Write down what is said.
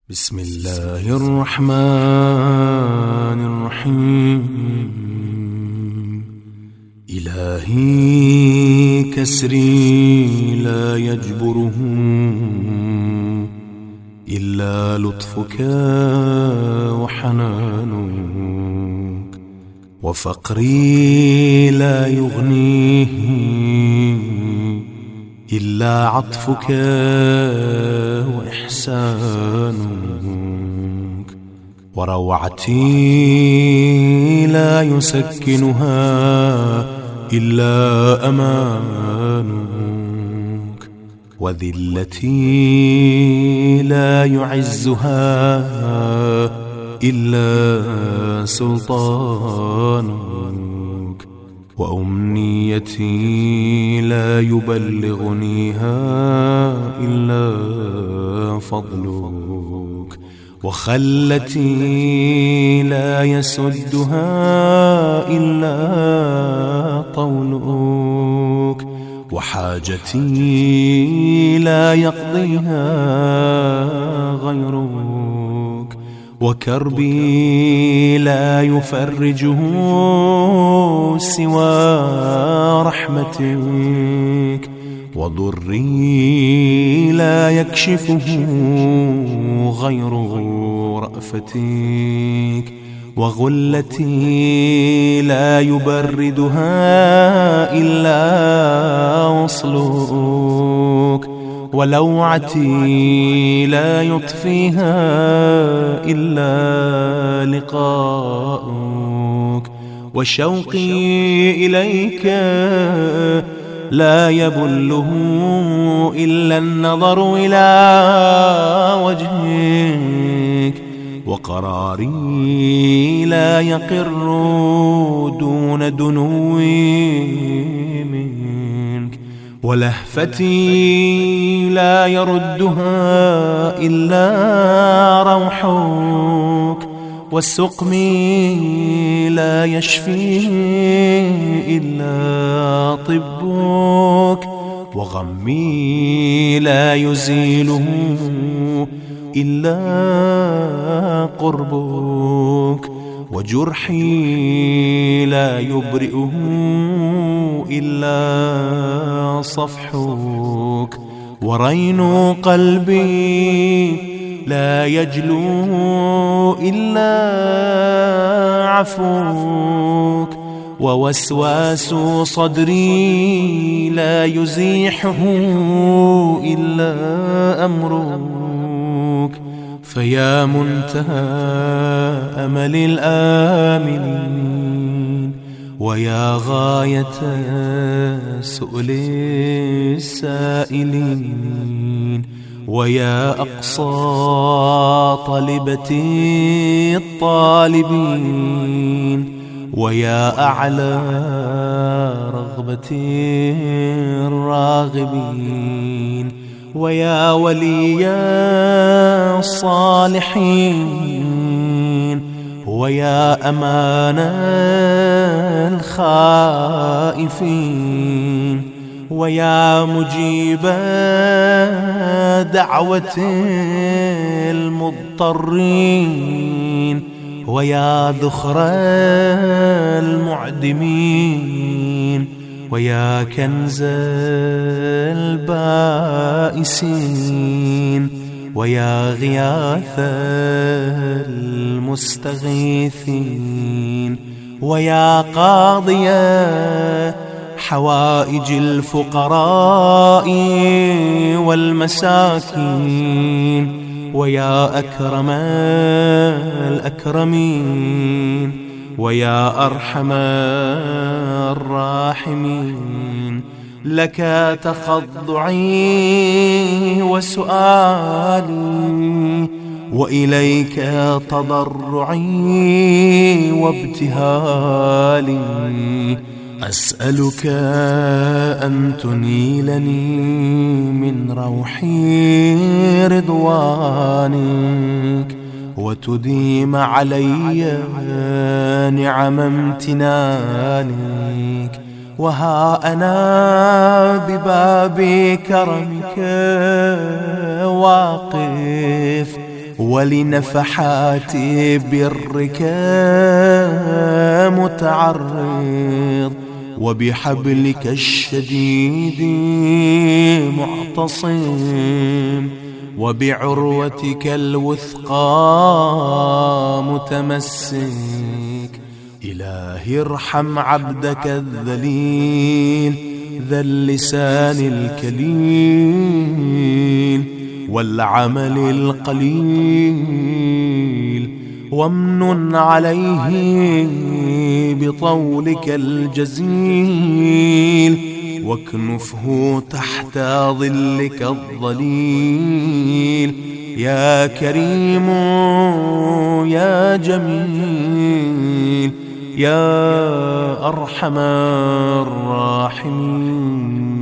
بسم الله الرحمن الرحيم. إلهي كسري لا يجبره إلا لطفك وحنانك، وفقري لا يغنيه إلا عطفك وإحسانك، وروعتي لا يسكنها إلا أمانك، وذلتي لا يعزها إلا سلطانك، وأمنيتي لا يبلغنيها إلا فضلك، وخلتي لا يسدها إلا طولك، وحاجتي لا يقضيها غيرك، وكربي لا يفرجه سوى رحمتك، وضري لا يكشفه غير رأفتك، وغلتي لا يبردها إلا وصلك، ولوعتي لا يطفيها إلا لقاؤك، وشوقي إليك لا يبله إلا النظر إلى وجهك، وقراري لا يقر دون دنوي منك، ولهفتي لا يردها إلا روحك، والسقم لا يشفيه إلا طبك، وغمي لا يزيله إلا قربك، وجرحي لا يبرئه إلا صفحك، ورين قلبي لا يجلو إلا عفوك، ووسواس صدري لا يزيحه إلا أمرك، فيا منتهى أمل الآملين، ويا غاية سؤل السائلين، ويا أقصى طلبة الطالبين، ويا أعلى رغبة الراغبين، ويا ولي الصالحين، ويا أمان الخائفين، ويا مجيب دعوة المضطرين، ويا ذخر المعدمين، ويا كنز البائسين، ويا غياث المستغيثين، ويا قاضي حوائج الفقراء والمساكين، ويا أكرم الأكرمين، ويا أرحم الراحمين، لك تخضعي وسؤالي، وإليك تضرعي وابتهالي، أسألك أن تنيلني من روحي رضوانك، وتديم علي نعم امتنانك، وها أنا بباب كرمك واقف ولنفحات برك متعرض، وبحبلك الشديد معتصم، وبعروتك الوثقى متمسك. إلهي ارحم عبدك الذليل ذا اللسان الكليل والعمل القليل، وامنن عليه بطولك الجزيل، واكنفه تحت ظلك الظليل. يا كريم يا جميل يا أرحم الراحمين.